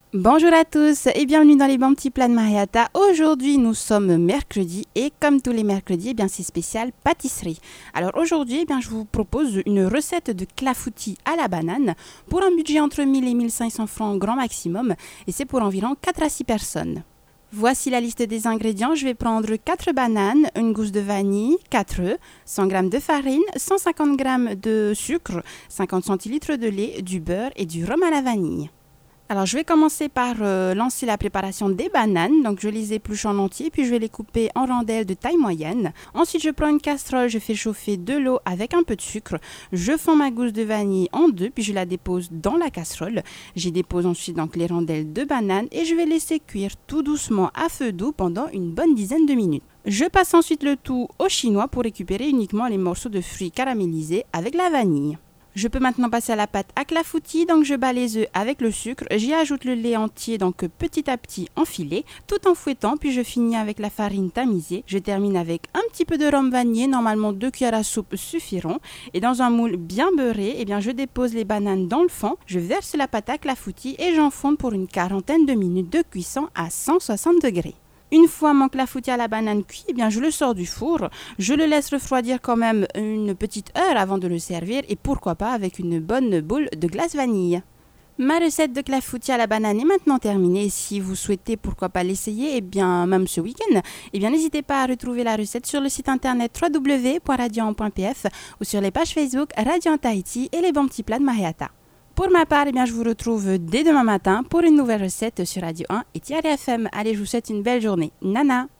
Bonjour à tous et bienvenue dans les bons petits plats de Mariata. Aujourd'hui nous sommes mercredi et comme tous les mercredis, c'est spécial pâtisserie. Alors aujourd'hui, je vous propose une recette de clafoutis à la banane pour un budget entre 1000 et 1500 francs grand maximum et c'est pour environ 4 à 6 personnes. Voici la liste des ingrédients. Je vais prendre 4 bananes, une gousse de vanille, 4 œufs, 100 g de farine, 150 g de sucre, 50 centilitres de lait, du beurre et du rhum à la vanille. Alors, je vais commencer par lancer la préparation des bananes. Donc, je les épluche en entier, puis je vais les couper en rondelles de taille moyenne. Ensuite, je prends une casserole, je fais chauffer de l'eau avec un peu de sucre. Je fonds ma gousse de vanille en deux, puis je la dépose dans la casserole. J'y dépose ensuite donc les rondelles de bananes et je vais laisser cuire tout doucement à feu doux pendant une bonne dizaine de minutes. Je passe ensuite le tout au chinois pour récupérer uniquement les morceaux de fruits caramélisés avec la vanille. Je peux maintenant passer à la pâte à clafoutis, donc je bats les œufs avec le sucre, j'y ajoute le lait entier, donc petit à petit enfilé, tout en fouettant, puis je finis avec la farine tamisée. Je termine avec un petit peu de rhum vanillé, normalement 2 cuillères à soupe suffiront. Et dans un moule bien beurré, je dépose les bananes dans le fond, je verse la pâte à clafoutis et j'enfonce pour une quarantaine de minutes de cuisson à 160 degrés. Une fois mon clafoutis à la banane cuit, je le sors du four, je le laisse refroidir quand même une petite heure avant de le servir et pourquoi pas avec une bonne boule de glace vanille. Ma recette de clafoutis à la banane est maintenant terminée. Si vous souhaitez pourquoi pas l'essayer, même ce week-end, n'hésitez pas à retrouver la recette sur le site internet www.radion.pf ou sur les pages Facebook Radio Tahiti et les bons petits plats de Mariata. Pour ma part, je vous retrouve dès demain matin pour une nouvelle recette sur Radio 1 et Thierry FM. Allez, je vous souhaite une belle journée. Nana!